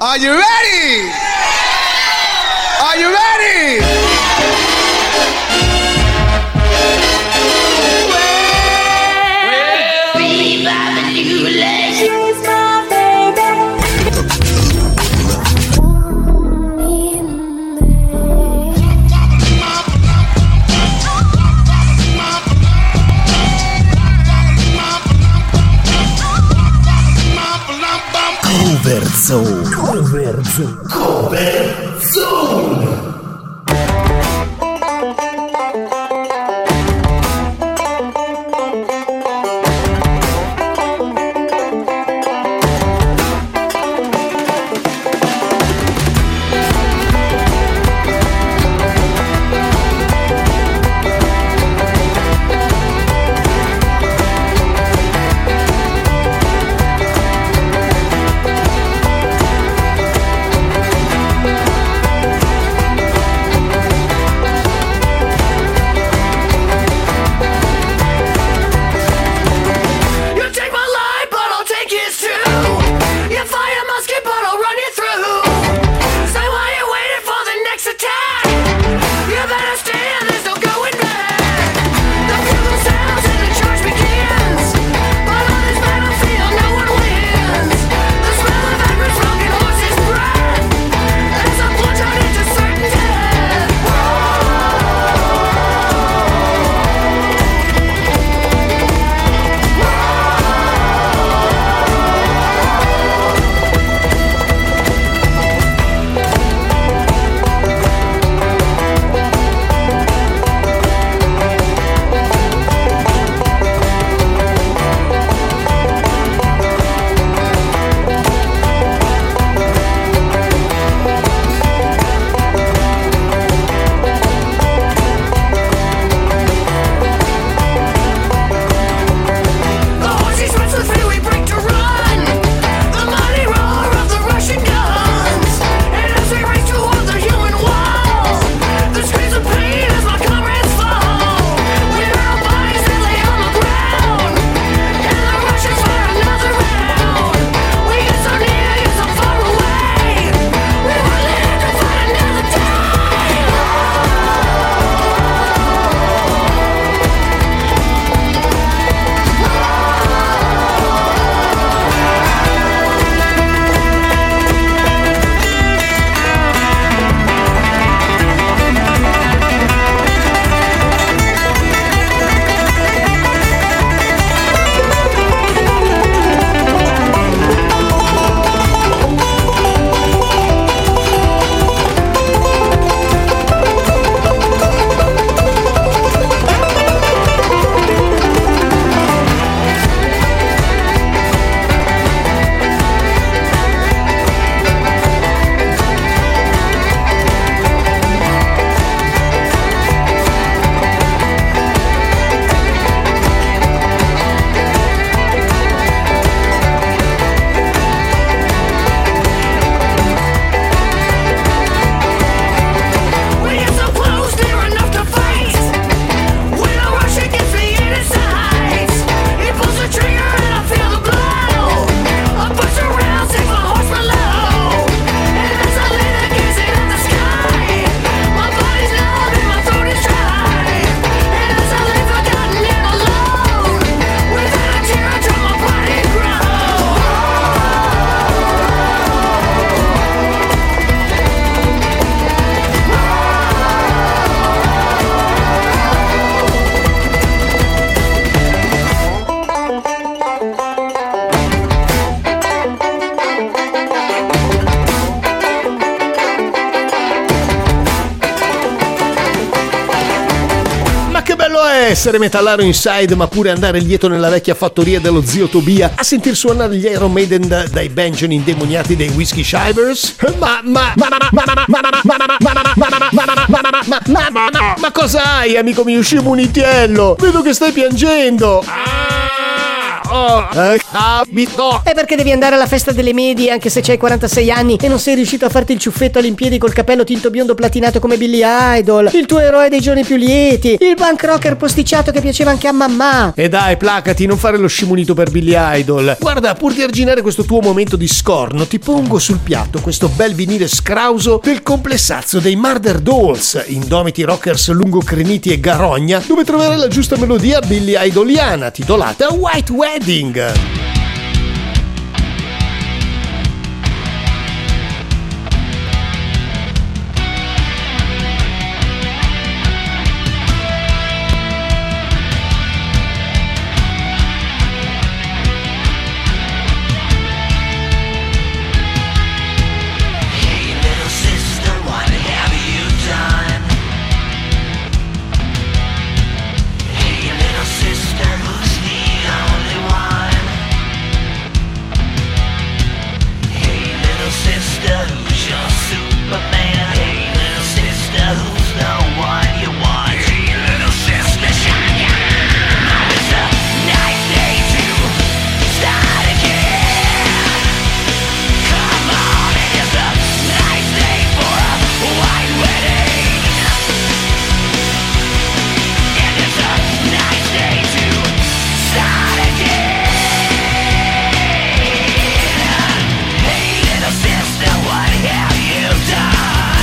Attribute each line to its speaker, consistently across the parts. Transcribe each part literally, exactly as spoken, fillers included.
Speaker 1: Are you ready? Are you ready?
Speaker 2: Cover Zone. Cover Zone. Cover Zone. Essere metallaro inside, ma pure andare lieto nella vecchia fattoria dello zio Tobia a sentir suonare gli Iron Maiden da, dai banjon indemoniati dei Whiskey Shivers? Ma ma ma ma ma ma ma ma ma ma ma cosa hai, amico mio scimunitiello? Vedo che stai piangendo. Ah, ho capito.
Speaker 3: È perché devi andare alla festa delle medie anche se c'hai quarantasei anni e non sei riuscito a farti il ciuffetto all'impiedi col capello tinto biondo platinato come Billy Idol, il tuo eroe dei giorni più lieti, il punk rocker posticciato che piaceva anche a mamma.
Speaker 2: E dai, placati, non fare lo scimunito per Billy Idol. Guarda, pur di arginare questo tuo momento di scorno, ti pongo sul piatto questo bel vinile scrauso del complessazzo dei Murder Dolls, indomiti rockers lungocreniti e garogna, dove troverai la giusta melodia Billy Idoliana titolata White Wedding.
Speaker 4: Sister, what have you done?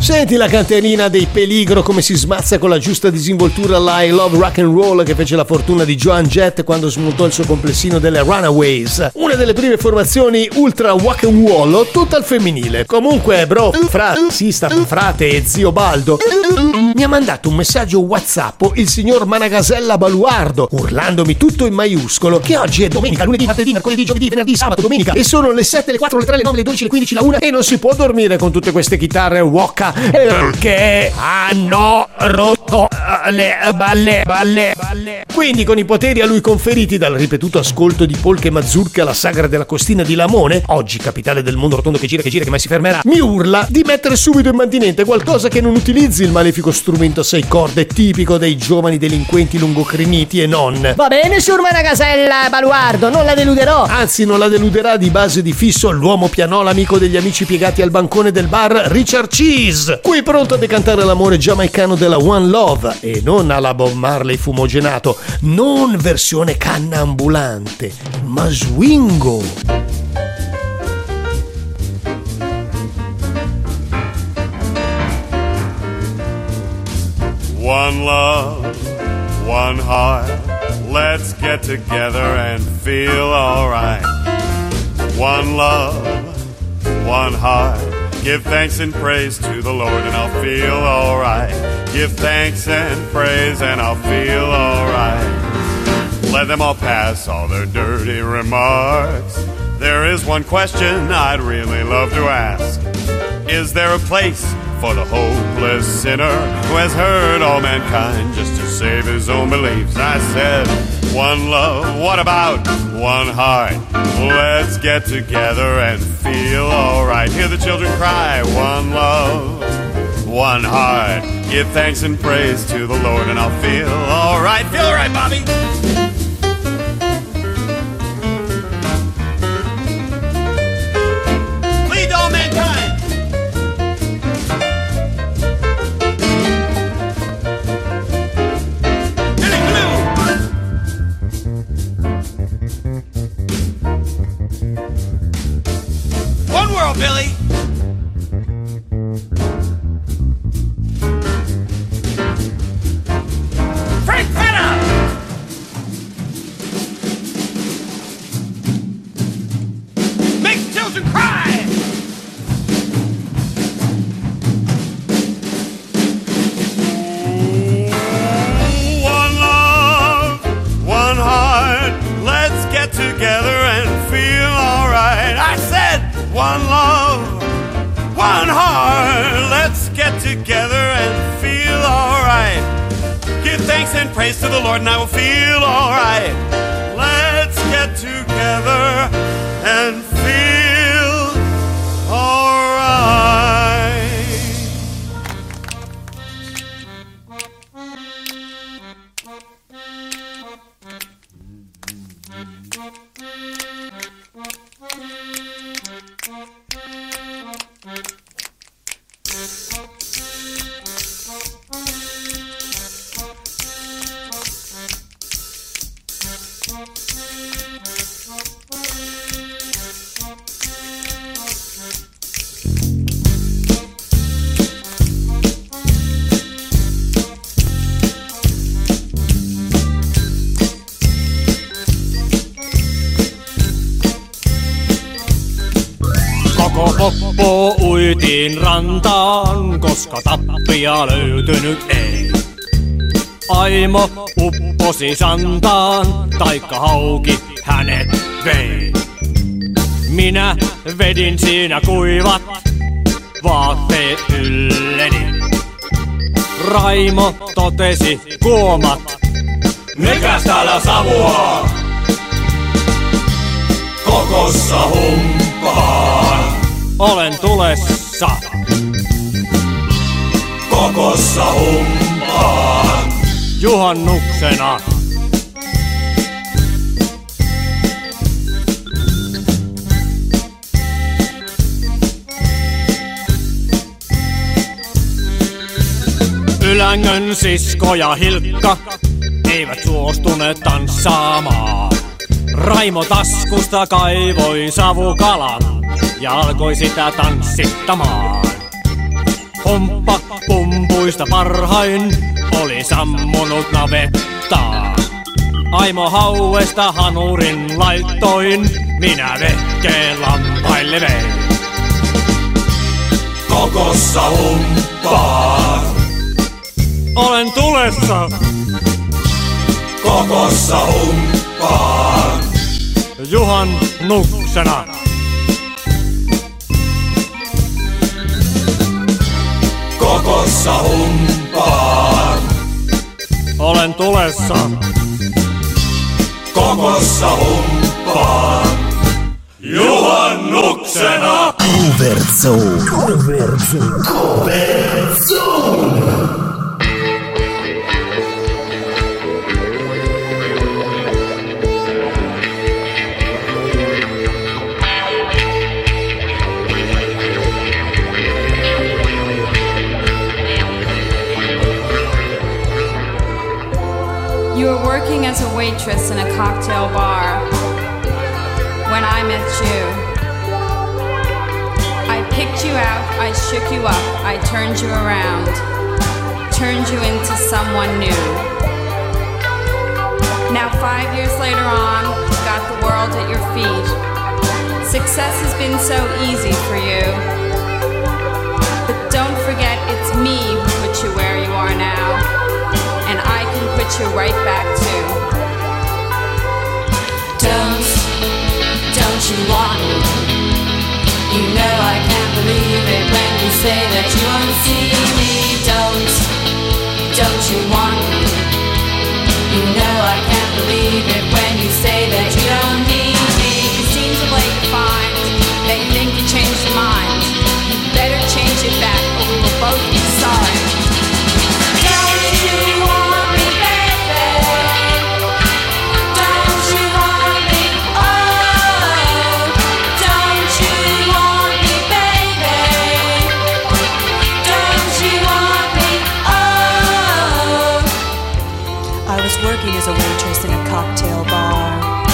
Speaker 2: Senti la canterina dei Peligro come si smazza con la giusta disinvoltura la I Love Rock and Roll che fece la fortuna di Joan Jett quando smontò il suo complessino delle Runaways, una delle prime formazioni ultra rock and roll, tutta al femminile. Comunque bro, fra, sista, frate e zio Baldo, mi ha mandato un messaggio WhatsApp il signor Managasella Baluardo, urlandomi tutto in maiuscolo che oggi è domenica, lunedì, martedì, mercoledì, giovedì, venerdì, sabato, domenica e sono le sette, le quattro, le tre, le nove, le dodici, le quindici, la una e non si può dormire con tutte queste chitarre wocca perché hanno rotto le balle, balle, balle. Quindi con i poteri a lui conferiti dal ripetuto ascolto di polche mazurche alla sagra della Costina di Lamone, oggi capitale del mondo rotondo che gira, che gira, che mai si fermerà, mi urla di mettere subito in mantinente qualcosa che non utilizzi il malefico strumento a sei corde tipico dei giovani delinquenti lungocriniti e non.
Speaker 3: Va bene, signor Managasella Baluardo, non la deluderò.
Speaker 2: Anzi, non la deluderà di base di fisso l'uomo pianola amico degli amici piegati al bancone del bar, Richard Cheese, qui pronto a decantare l'amore giamaicano della One Love e non alla Bob Marley fumogenato, non versione canna ambulante, ma swingo.
Speaker 4: One love, one heart, let's get together and feel alright. One love, one heart, give thanks and praise to the Lord and I'll feel alright. Give thanks and praise and I'll feel alright. Let them all pass all their dirty remarks. There is one question I'd really love to ask. Is there a place for the hopeless sinner who has hurt all mankind just to save his own beliefs? I said, one love, what about one heart? Let's get together and feel alright. Hear the children cry, one love, one heart. Give thanks and praise to the Lord and I'll feel alright. Feel alright, Bobby. Lead all mankind. One world, Billy. Frank Feta. Make children cry. One love, one heart. Let's get together and feel alright. I said, one love, one heart. Let's get together and feel alright. Give thanks and praise to the Lord and I will feel alright. Let's get together and feel alright.
Speaker 5: Poppo uitiin rantaan, koska tappia löytynyt ei. Aimo upposi santaan, taikka hauki hänet vei. Minä vedin siinä kuivat vaatteet ylleni. Raimo totesi kuomat, mikäs täällä savuaa? Kokossa humppaan. Olen tulessa. Kokossa humppaan. Juhannuksena. Ylängön sisko ja Hilkka eivät suostuneet tanssaamaan. Raimo taskusta kaivoi savukalan ja alkoi sitä tanssittamaan. pomppa pumpuista parhain oli sammunut navettaa. Aimo hauesta hanurin laittoin, minä vehkeen lampaille vein.
Speaker 6: Kokossa humppaan.
Speaker 5: Olen tulessa.
Speaker 6: Kokossa humppaan.
Speaker 5: Juhannuksena.
Speaker 6: Kokossa humppaan.
Speaker 5: Olen tulessa.
Speaker 6: Kokossa humppaan. Juhannuksena.
Speaker 2: Cover Zone. Cover Zone. Cover Zone.
Speaker 7: You were working as a waitress in a cocktail bar when I met you. I picked you out, I shook you up, I turned you around, turned you into someone new. Now five years later on, you've got the world at your feet. Success has been so easy for you. But don't forget it's me who put you where you are now. And I can put you right back too.
Speaker 8: Don't, don't you want me? You know I can't believe it when you say that you won't see me. Don't, don't you want me? You know I can't believe it when you say that you don't need me.
Speaker 7: You seem to play the fine, that you think you changed your mind. You better change it back or we will both be sorry.
Speaker 8: Don't you want me, baby? Don't you want me? Oh, don't you want me, baby? Don't you want me? Oh.
Speaker 9: I was working as a waitress in a cocktail bar.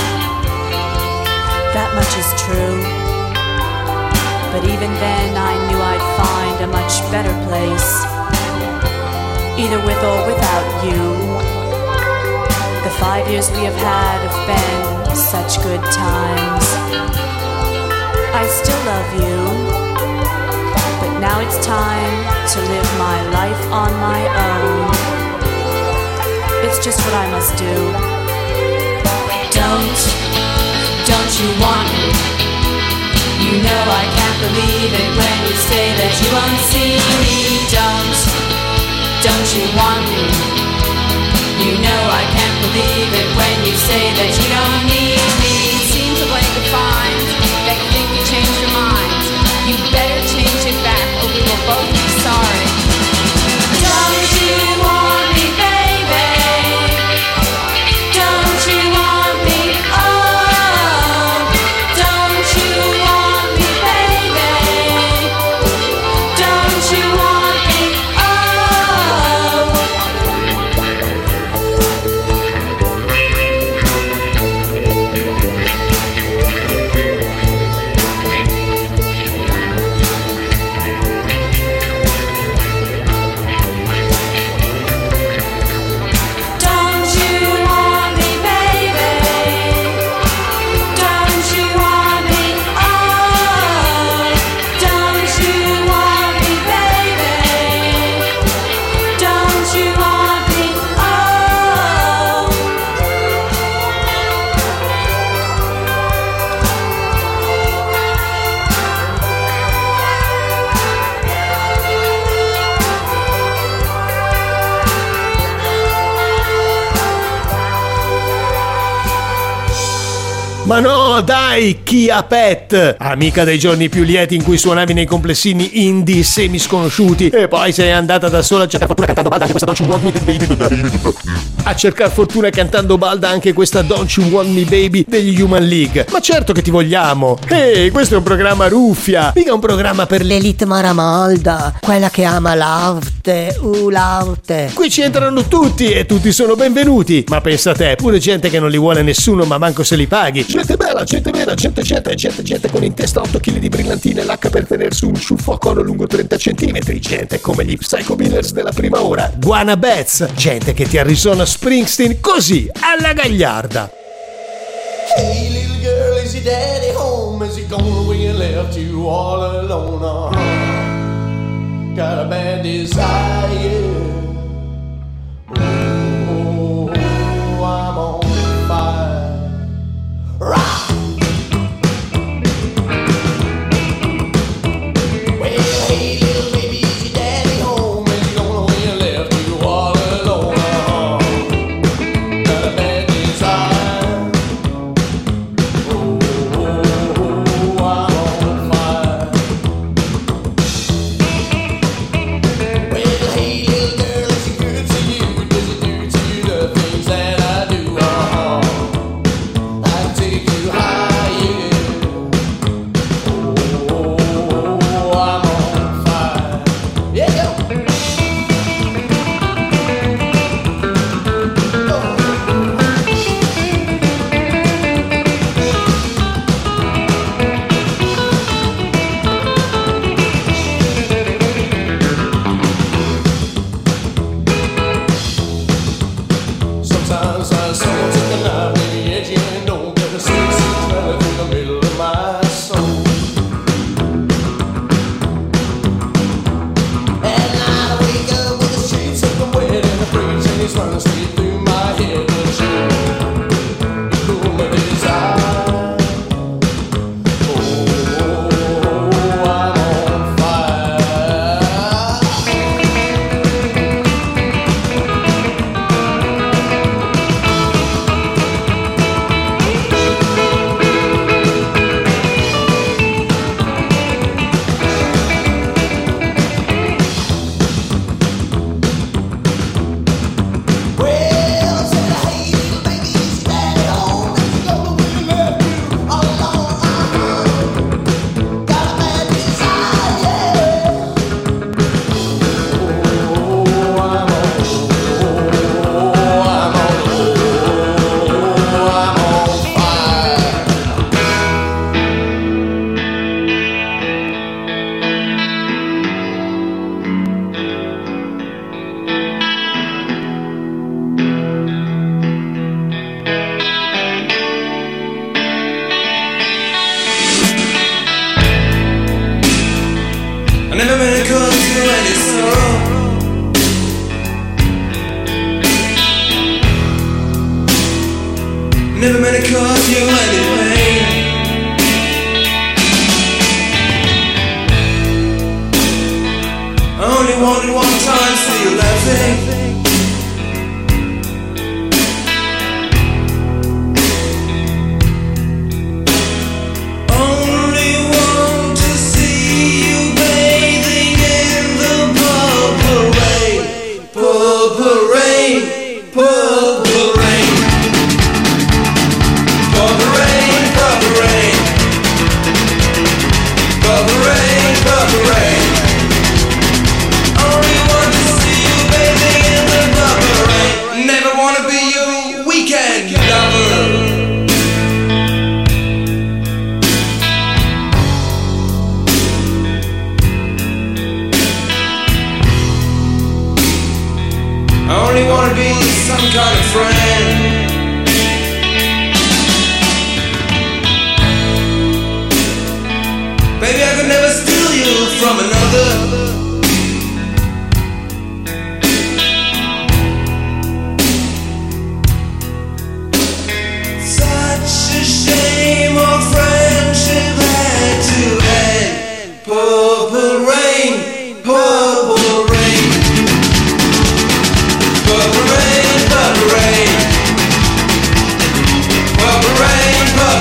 Speaker 9: That much is true. But even then I knew I'd find a much better place, either with or without you. The five years we have had have been such good times. I still love you, but now it's time to live my life on my own. It's just what I must do.
Speaker 8: Don't, don't you want me? You know I can't believe it when you say that you won't see me. Don't, don't you want me? You know I can't believe it when you say that you don't need me.
Speaker 7: You seem to play the fine, that you think you changed your mind. You better change it back or we will both be sorry.
Speaker 8: Don't you want me, baby? Don't you want me? Oh, don't you want me, baby? Don't you want me? Oh.
Speaker 2: Ma no, dai, Kia Pet, amica dei giorni più lieti in cui suonavi nei complessini indie semi sconosciuti e poi sei andata da sola a cercare fortuna cantando balda anche questa Don't You Want Me Baby. A cercare fortuna cantando balda anche questa Don't You Want Me Baby degli Human League. Ma certo che ti vogliamo. Ehi, questo è un programma ruffia, mica un programma per
Speaker 3: L'elite maramolda, quella che ama l'arte, uh, l'arte.
Speaker 2: Qui ci entrano tutti e tutti sono benvenuti. Ma pensa te, pure gente che non li vuole nessuno ma manco se li paghi. gente bella, gente vera, gente gente, gente gente con in testa otto chili di brillantine, l'H per tenersi un ciuffo a cono lungo trenta centimetri, gente come gli Psycho Millers della prima ora, Guana Betz, gente che ti arrisona Springsteen così, alla gagliarda.
Speaker 10: Hey little girl, is your daddy home? Is he gone when you left you all alone? Uh-huh. Got a bad desire. Oh, I'm on fire. Rock!
Speaker 11: Never meant to cause you any pain. I only wanted one time to see you laughing.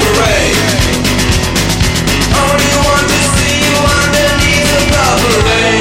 Speaker 10: Only want to see you underneath the purple rain.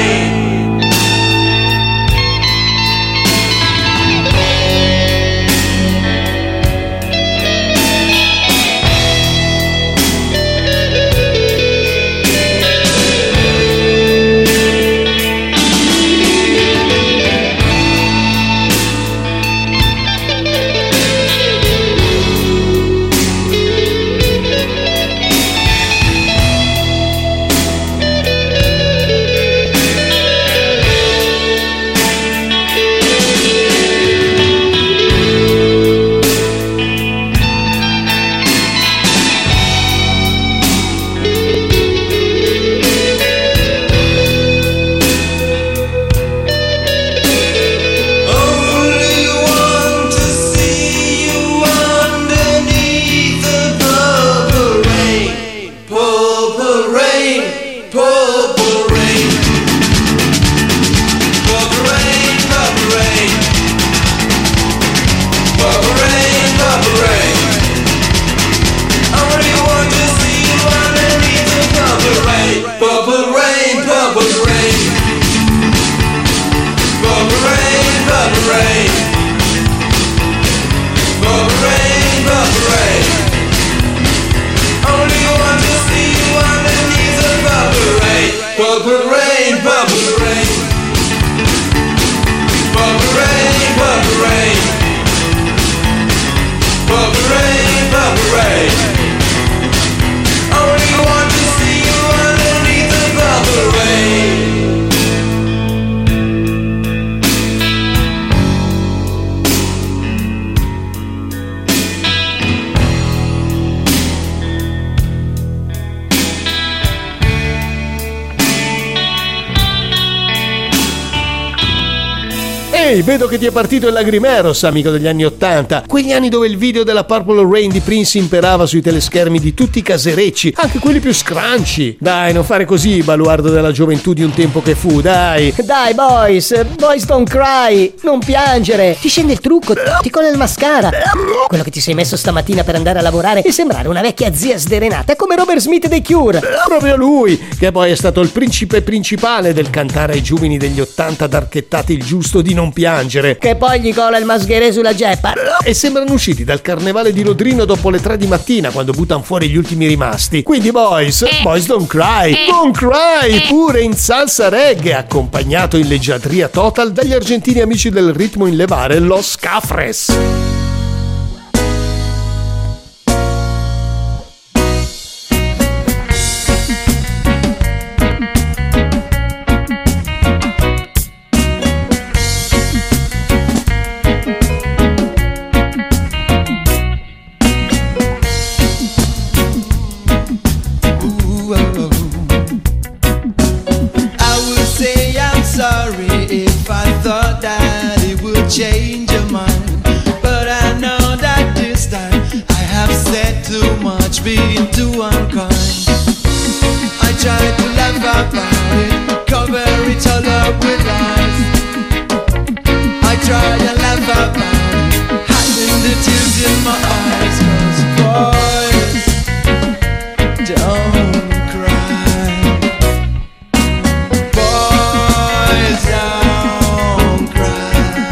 Speaker 2: Ehi, vedo che ti è partito il lagrimeros, amico degli anni ottanta. Quegli anni dove il video della Purple Rain di Prince imperava sui teleschermi di tutti i caserecci, anche quelli più scranci. Dai, non fare così, baluardo della gioventù di un tempo che fu, dai.
Speaker 3: Dai, boys, boys don't cry, non piangere. Ti scende il trucco, ti cola il mascara. Quello che ti sei messo stamattina per andare a lavorare e sembrare una vecchia zia sdrenata come Robert Smith dei Cure.
Speaker 2: Proprio lui, che poi è stato il principe principale del cantare ai giovani degli ottanta d'archettati il giusto di non piangere.
Speaker 3: Che poi gli cola il mascheré sulla geppa.
Speaker 2: E sembrano usciti dal carnevale di Lodrino dopo le tre di mattina, quando buttano fuori gli ultimi rimasti. Quindi boys, boys don't cry, don't cry, pure in salsa reggae, accompagnato in leggiadria total dagli argentini amici del ritmo in levare, Los Cafres.
Speaker 12: Change your mind, but I know that this time I have said too much, being too unkind. I try to laugh about it, cover it all up with lies. I try to laugh about it, hiding the tears in my eyes. 'Cause boys don't cry, boys don't cry.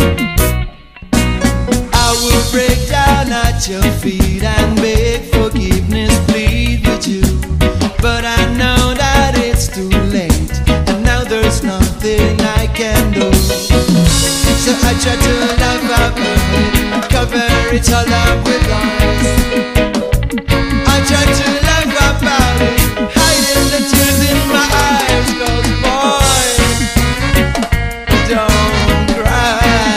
Speaker 12: I will break down at your feet and beg forgiveness, plead with you. But I know that it's too late, and now there's nothing I can do. So I try to laugh about it, cover it all up with lies. I try to laugh about it, hiding the tears in my eyes. 'Cause boys don't cry,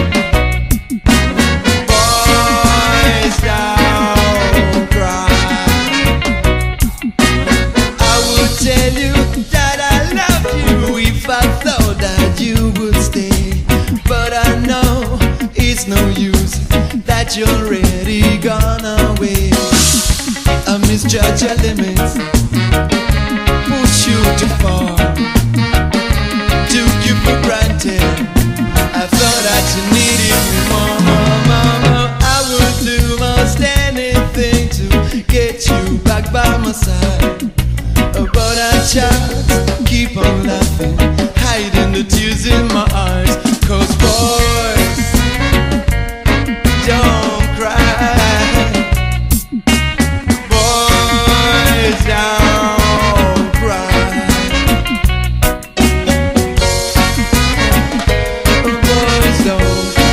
Speaker 12: boys don't cry. I would tell you that I love you if I thought that you would stay, but I know it's no use, that you're already gone away. I misjudge your limits, push you too far, took you for granted. I thought that you needed me more, more, more, more. I would do most anything to get you back by my side, but I just keep on laughing, hiding the tears in my eyes. 'Cause boys don't cry, boys don't cry, boys don't cry.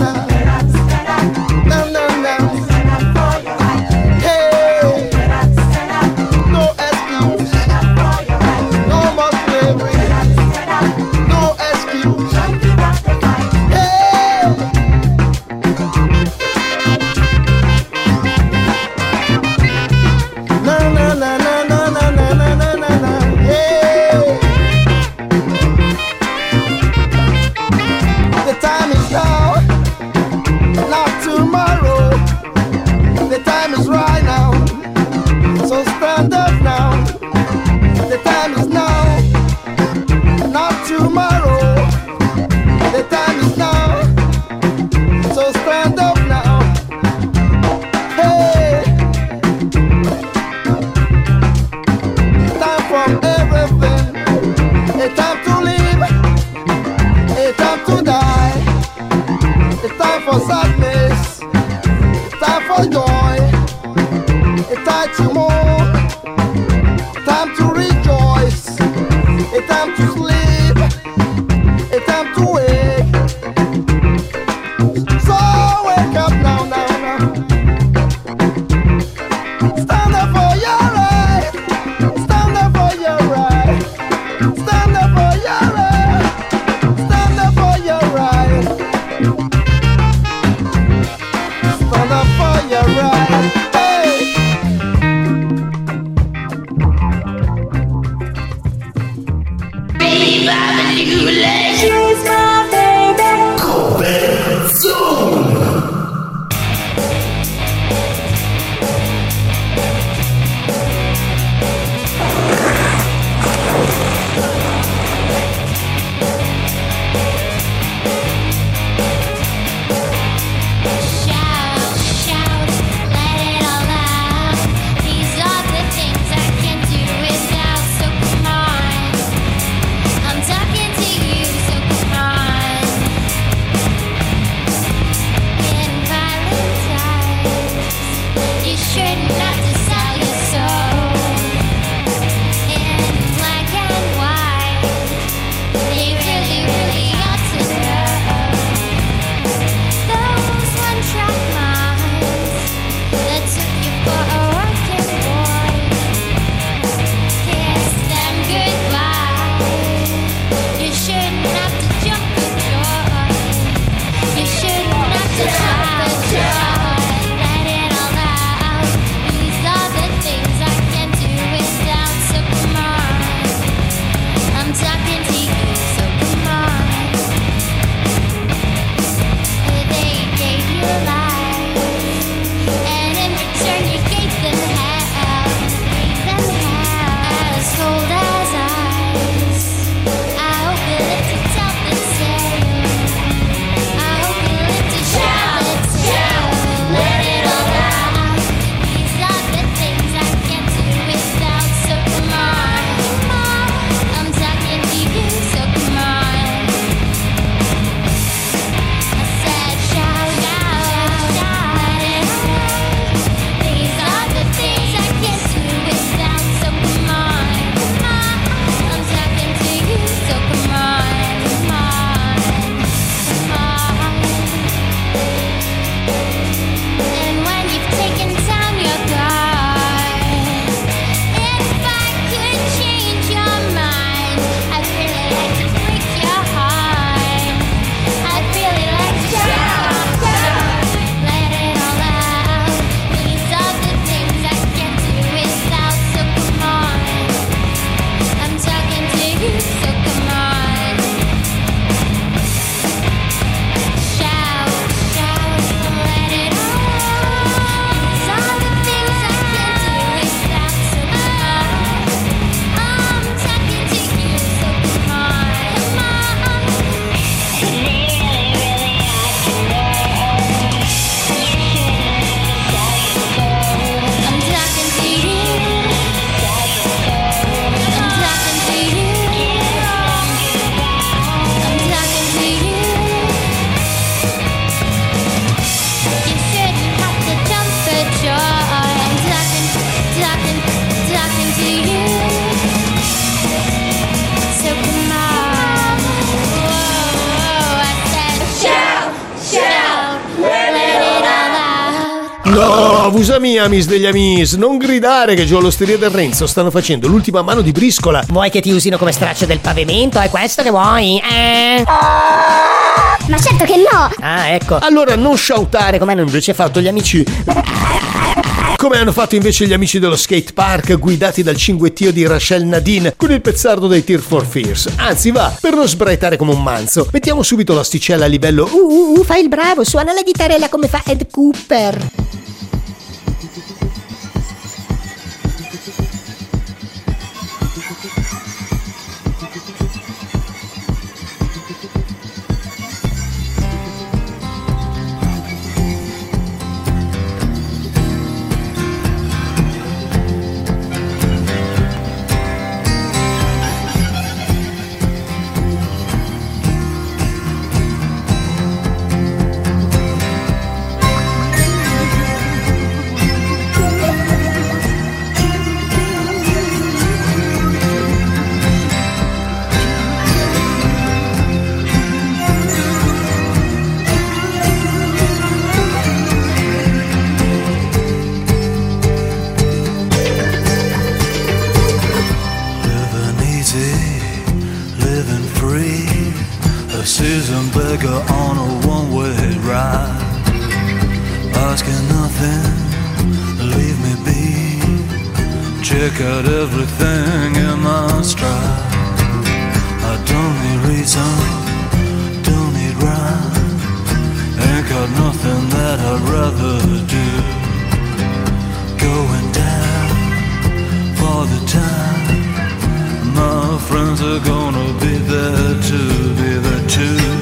Speaker 10: Stand up for your right.
Speaker 2: No, vusami amis degli amis, non gridare che giù all'osteria del Renzo stanno facendo l'ultima mano di briscola.
Speaker 3: Vuoi che ti usino come straccio del pavimento? È questo che vuoi? Eh?
Speaker 13: Ma certo che no!
Speaker 3: Ah, ecco.
Speaker 2: Allora non shoutare
Speaker 3: come hanno invece fatto gli amici.
Speaker 2: Come hanno fatto invece gli amici dello skate park guidati dal cinguettio di Rachel Nadine con il pezzardo dei Tears for Fears. Anzi va, per non sbraitare come un manzo, mettiamo subito l'asticella a livello
Speaker 3: Uh uh uh, fai il bravo, suona la chitarrella come fa Ed Cooper.
Speaker 14: seasoned beggar on a one-way ride, asking nothing, leave me be. Check out everything in my stride. I don't need reason, don't need rhyme. Ain't got nothing that I'd rather do. Going down for the time. My friends are gonna be there too, be there too.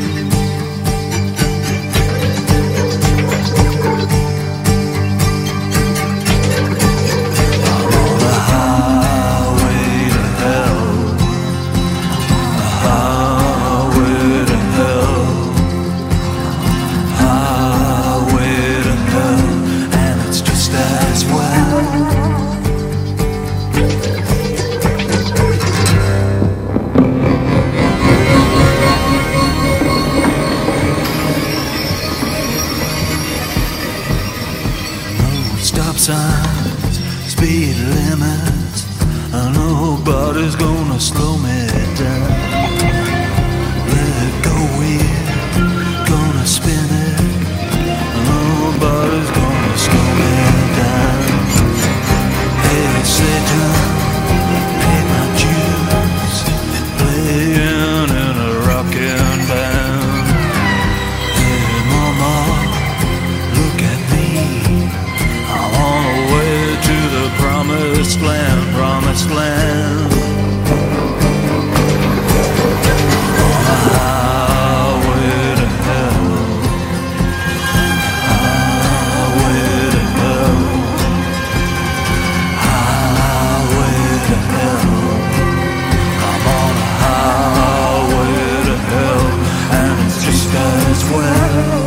Speaker 14: Signs, speed limits, nobody's gonna slow me down. Let it go, we're gonna spin it, nobody's gonna slow me down. Hey Satan, pay my dues, playing in a rockin' band. Hey mama, look at me, on the way to the promised land, promised land. On the highway to hell, highway to hell, highway to hell. I'm on a highway to hell, and it's just as well.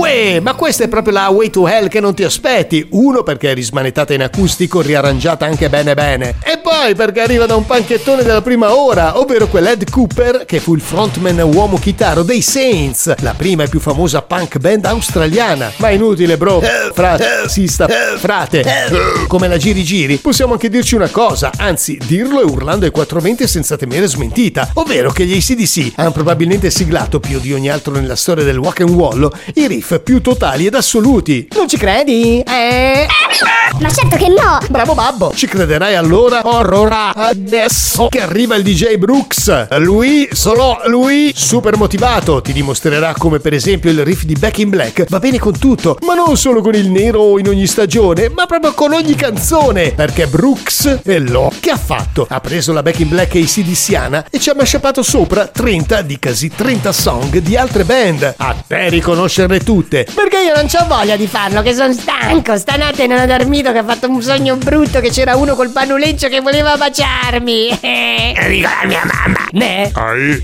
Speaker 2: Uè, ma questa è proprio la Way to Hell che non ti aspetti. Uno, perché è rismanettata in acustico, riarrangiata anche bene bene. E poi perché arriva da un panchettone della prima ora, ovvero quell'Ed Cooper che fu il frontman uomo chitarro dei Saints, la prima e più famosa punk band australiana. Ma inutile, bro. Frate, si sta frate. Come la giri giri, possiamo anche dirci una cosa, anzi dirlo e urlando ai quattro venti senza temere smentita, ovvero che gli A C D C hanno probabilmente siglato più di ogni altro nella storia del rock and roll i riff più totali ed assoluti.
Speaker 3: Non ci credi? Eh?
Speaker 13: Ma certo che no!
Speaker 3: Bravo babbo!
Speaker 2: Ci crederai allora? Orrora! Adesso che arriva il D J Brooks. Lui, solo lui, super motivato, ti dimostrerà come per esempio il riff di Back in Black va bene con tutto, ma non solo con il nero in ogni stagione, ma proprio con ogni canzone, perché Brooks è lo che ha fatto. Ha preso la Back in Black A C D C-ana e ci ha masciapato sopra trenta, dicasi trenta song di altre band. A te riconoscerle tutte.
Speaker 3: Perché io non c'ho voglia di farlo, che sono stanco. Stanotte non ho dormito, che ho fatto un sogno brutto, che c'era uno col pannuleccio che voleva baciarmi.
Speaker 2: Dico la mia mamma.
Speaker 3: Ne?
Speaker 2: Ai.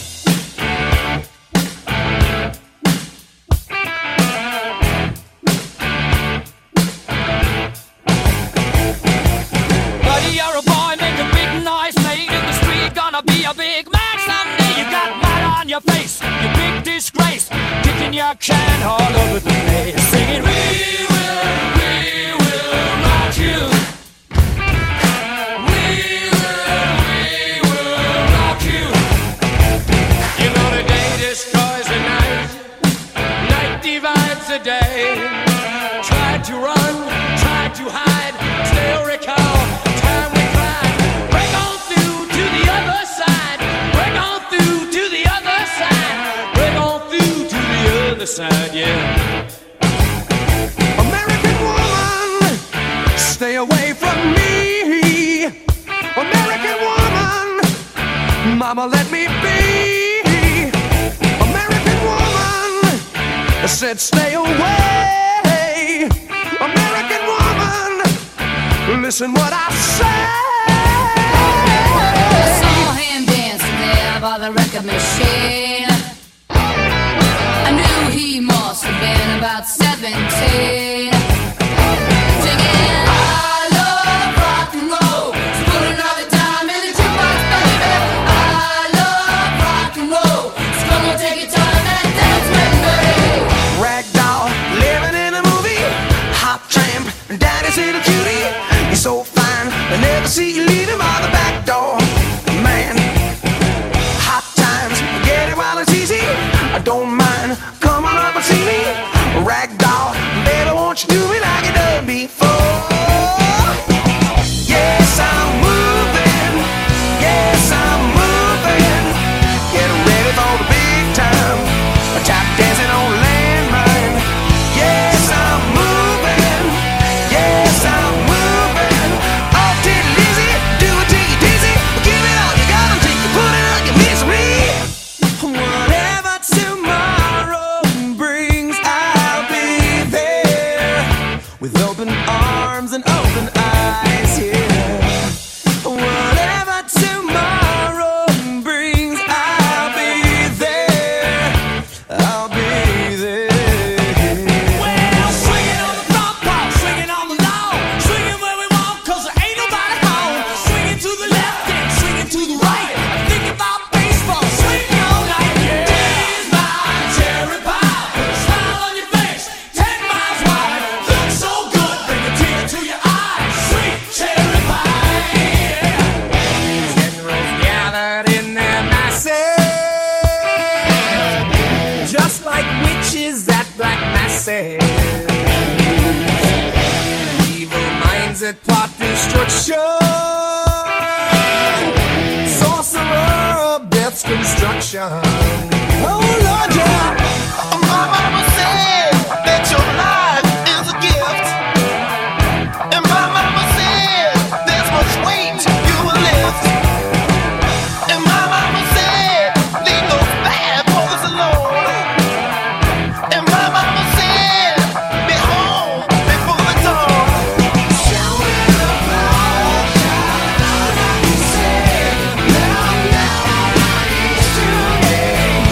Speaker 5: Buddy, you're a boy, make a big noise, mate in the street, gonna be a big man someday. You got mud on your face, you big disgrace, kicking your can all over the place, singing, we will, we will rock you. We will, we will rock you. You know the day destroys the night, night divides the day. Tried to run, tried to hide, still recall time we cried. Break on through to the other side, break on through to the other side, break on through to the other side, yeah.
Speaker 6: American woman, stay away from me. American woman, mama let me be. American woman, I said stay away. American woman, listen what I say.
Speaker 8: I saw him dancing there by the record machine. I knew he must have been about seventeen. Singing, I love rock and roll. So put another dime in the jukebox, baby. I love rock and roll. So come on, take your time and dance with me.
Speaker 6: Ragdoll, living in a movie. Hot tramp, daddy's little cutie. You're so fine, I never see you leaving by the back door. Man, hot times, get it while it's easy. I don't mind, come on up and see me. Ragdoll, baby, won't you do me like you done before? Yes, I'm moving. Yes, I'm moving. Get ready for the big time. Tap dancing on landmine. Yes, I'm moving. Yes, I'm moving. Oh, did it easy, do it till you dizzy. Give it all you got until you put it up, you miss me. Whatever tomorrow brings, I'll be there with open arms and open eyes. Yeah. Whatever tomorrow brings, I'll be there. I'll be there.
Speaker 5: Well, swinging on the front porch, swinging on the lawn, swinging where we want, 'cause there ain't nobody home. Swinging to the left and swinging to the right. Think about baseball, swinging all night. Yeah. Here's my cherry pie, put a smile on your face, ten miles wide. Looks so good, bring a tear to your eyes. Sweet cherry pie, yeah.
Speaker 6: Generals gathered in their masses, just like witches at black masses. Evil minds that plot destruction, sorcerer of death's construction. Oh Lord, yeah. My mama said that your life is a gift, and my mama said there's much weight you will lift. And my mama said, leave those bad boys alone. And my mama said, be home before the dawn. Now, now, I used to be.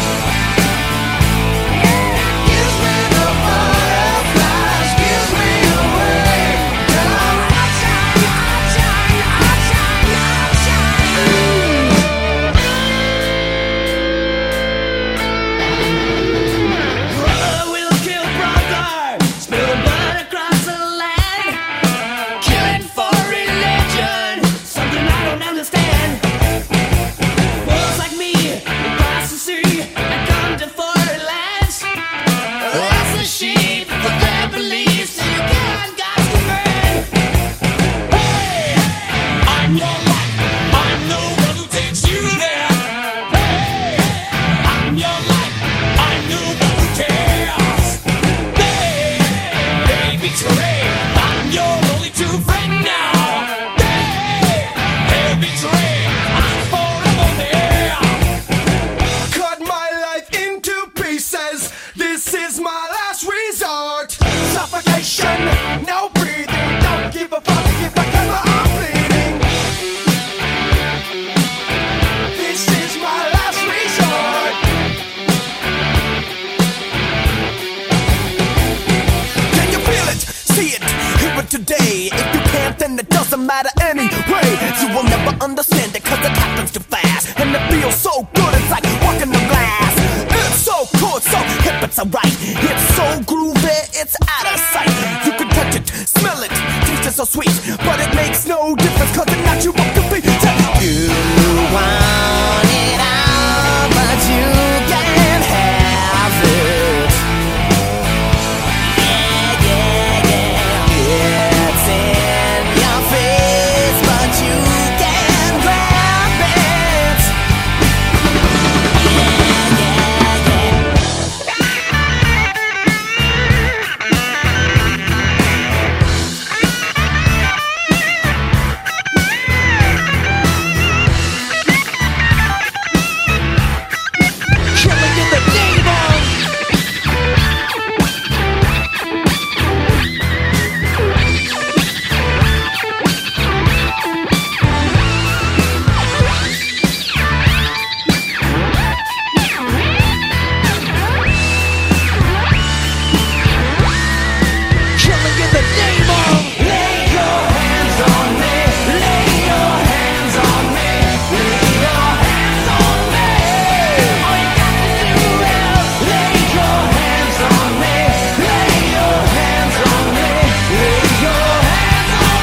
Speaker 6: understand it cause it happens too fast. And it feels so good, it's like walking the glass. It's so cool, it's so hip, it's alright. It's so groovy, it's out of sight. You can touch it, smell it, taste it so sweet, but it makes no difference cause it knocks you off your feet. You want it all, but you can't have it. Yeah, yeah, yeah. It's in your face, but you can't grab it. Yeah, yeah, yeah. Killing in the name of. Killing in the name of. Lay your hands on me. Lay your hands on me. Lay your hands on me. All you got to do is lay your hands on me. Lay your hands on me. Lay your hands on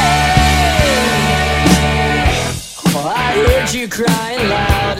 Speaker 6: me.
Speaker 15: Oh, I heard you crying loud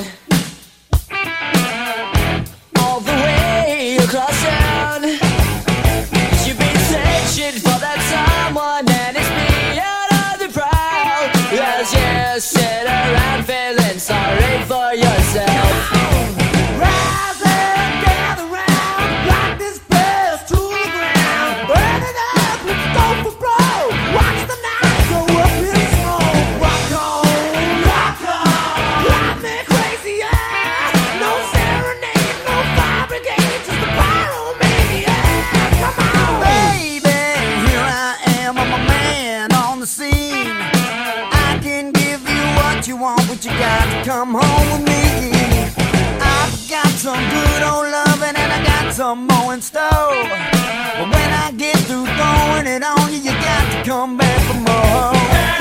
Speaker 15: all the way across town. You've been searching for that someone, and it's beyond all the proud. As you sit around feeling sorry for yourself.
Speaker 6: Rise and gather round, rock this place to the ground. Burn it up, let's go for broke. Watch the night go up in smoke. Rock on, rock on, drive me crazy, yeah. No serenade, no fire brigade, just the pyromaniac. Come on, baby, here I am, I'm a man on the scene. I can give you what you want, but you got to come home with me. I've got some good old loving and I got some more in store. But when I get through throwing it on you, you got to come back for more.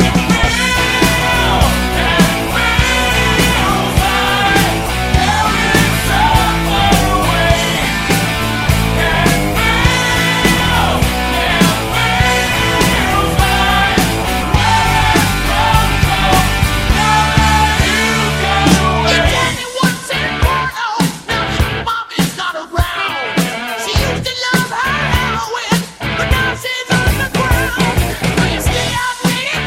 Speaker 5: She used to love her heroin, but now she's on the ground. Will you stay out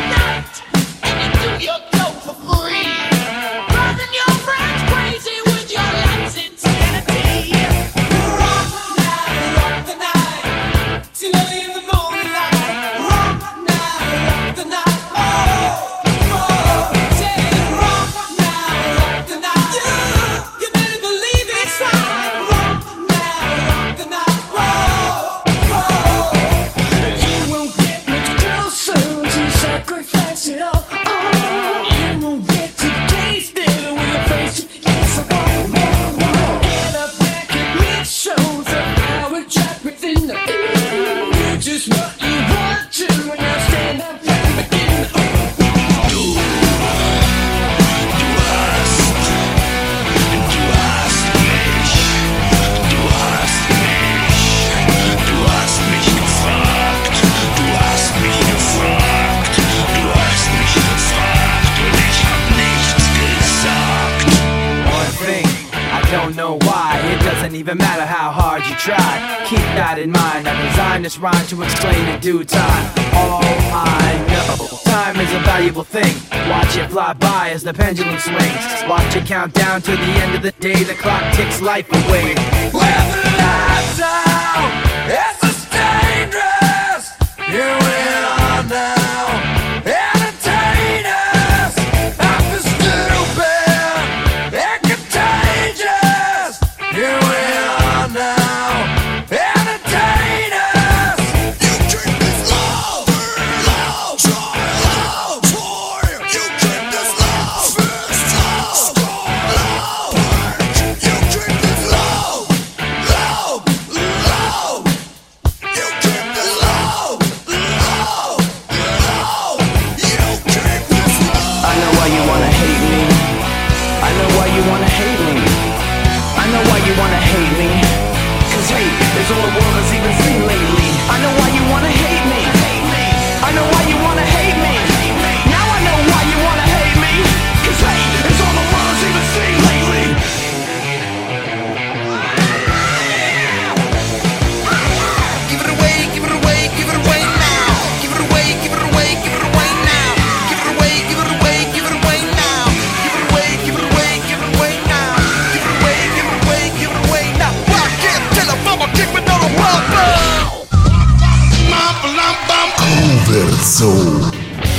Speaker 16: doesn't even matter how hard you try. Keep that in mind. I designed this rhyme to explain in due time. All I know, time is a valuable thing. Watch it fly by as the pendulum swings. Watch it count down to the end of the day. The clock ticks life away. When the lights out, it's just dangerous. Here we are now. Entertain us. After stupid and contagious. Here we are now. Entertain us. You keep this love, love, try love, boy. You keep this love, first love, score love. You keep this love, love, love. You keep this love, love, love. You keep this love.
Speaker 6: I know why you
Speaker 17: Verso.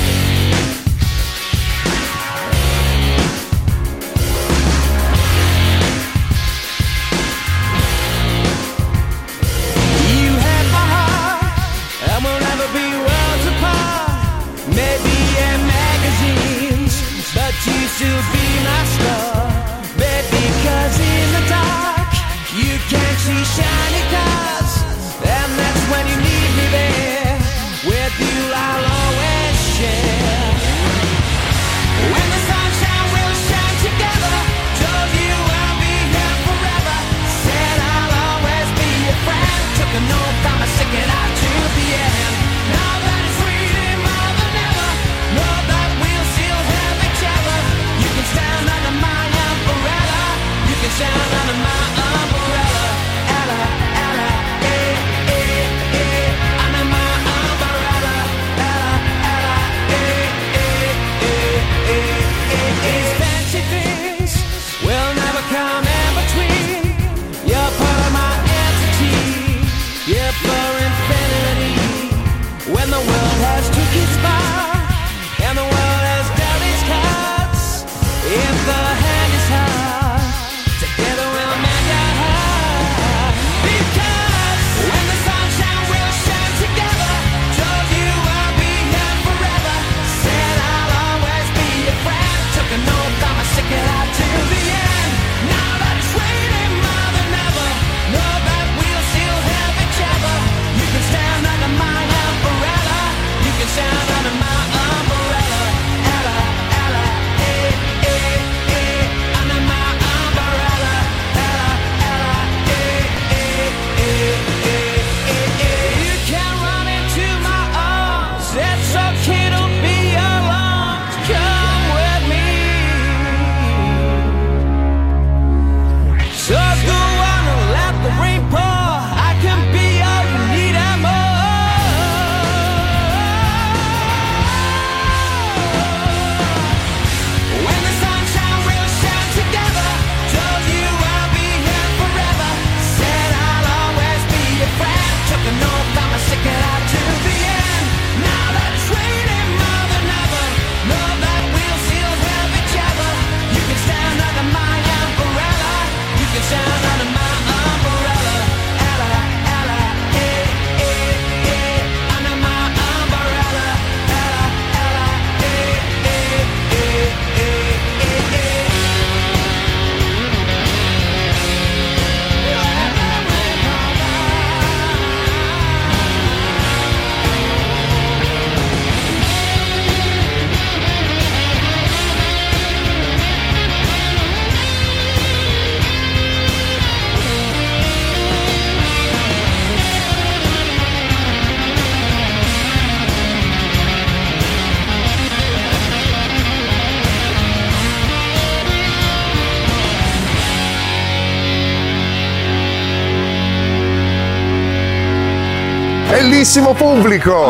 Speaker 1: Bellissimo pubblico!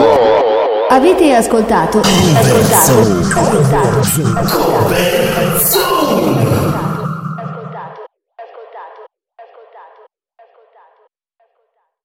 Speaker 18: Avete ascoltato? Ascoltato. Ascoltato.
Speaker 17: Verso.